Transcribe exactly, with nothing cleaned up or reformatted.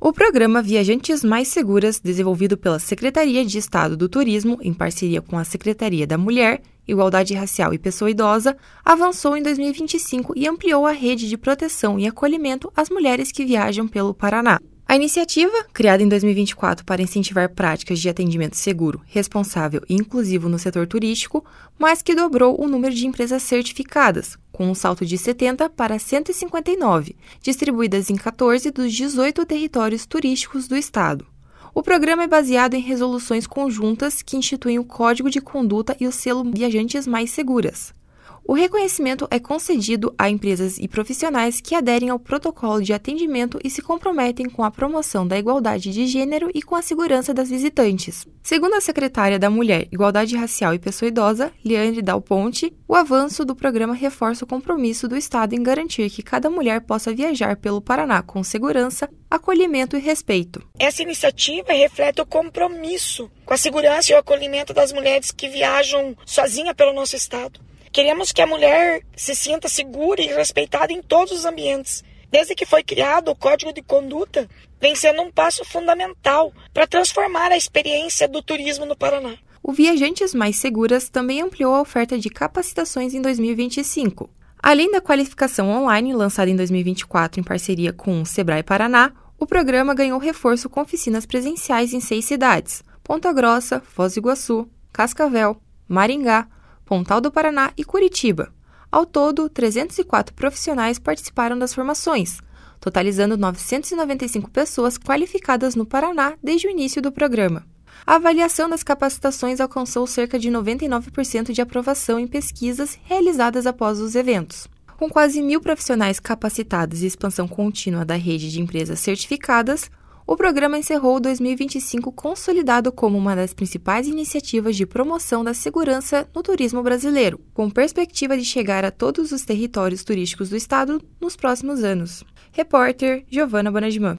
O programa Viajantes Mais Seguras, desenvolvido pela Secretaria de Estado do Turismo, em parceria com a Secretaria da Mulher, Igualdade Racial e Pessoa Idosa, avançou em dois mil e vinte e cinco e ampliou a rede de proteção e acolhimento às mulheres que viajam pelo Paraná. A iniciativa, criada em dois mil e vinte e quatro para incentivar práticas de atendimento seguro, responsável e inclusivo no setor turístico, mais que dobrou o número de empresas certificadas, com um salto de setenta para cento e cinquenta e nove, distribuídas em quatorze dos dezoito territórios turísticos do estado. O programa é baseado em resoluções conjuntas que instituem o Código de Conduta e o selo Viajantes Mais Seguras. O reconhecimento é concedido a empresas e profissionais que aderem ao protocolo de atendimento e se comprometem com a promoção da igualdade de gênero e com a segurança das visitantes. Segundo a secretária da Mulher, Igualdade Racial e Pessoa Idosa, Liane Dal Ponte, o avanço do programa reforça o compromisso do Estado em garantir que cada mulher possa viajar pelo Paraná com segurança, acolhimento e respeito. Essa iniciativa reflete o compromisso com a segurança e o acolhimento das mulheres que viajam sozinhas pelo nosso Estado. Queremos que a mulher se sinta segura e respeitada em todos os ambientes. Desde que foi criado o Código de Conduta, vem sendo um passo fundamental para transformar a experiência do turismo no Paraná. O Viajantes Mais Seguras também ampliou a oferta de capacitações em dois mil e vinte e cinco. Além da qualificação online, lançada em dois mil e vinte e quatro em parceria com o Sebrae Paraná, o programa ganhou reforço com oficinas presenciais em seis cidades: Ponta Grossa, Foz do Iguaçu, Cascavel, Maringá, Pontal do Paraná e Curitiba. Ao todo, trezentos e quatro profissionais participaram das formações, totalizando novecentas e noventa e cinco pessoas qualificadas no Paraná desde o início do programa. A avaliação das capacitações alcançou cerca de noventa e nove por cento de aprovação em pesquisas realizadas após os eventos. Com quase mil profissionais capacitados e expansão contínua da rede de empresas certificadas, o programa encerrou dois mil e vinte e cinco consolidado como uma das principais iniciativas de promoção da segurança no turismo brasileiro, com perspectiva de chegar a todos os territórios turísticos do estado nos próximos anos. Repórter Giovana Bonadimã.